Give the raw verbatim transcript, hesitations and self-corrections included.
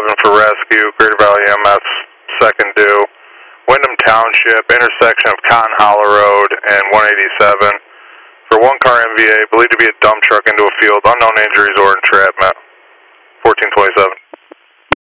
eleven for rescue, Greater Valley E M S second due, Wyndham Township, intersection of Cotton Hollow Road and one eighty-seven. For one car M V A, believed to be a dump truck into a field, unknown injuries or entrapment. fourteen twenty-seven.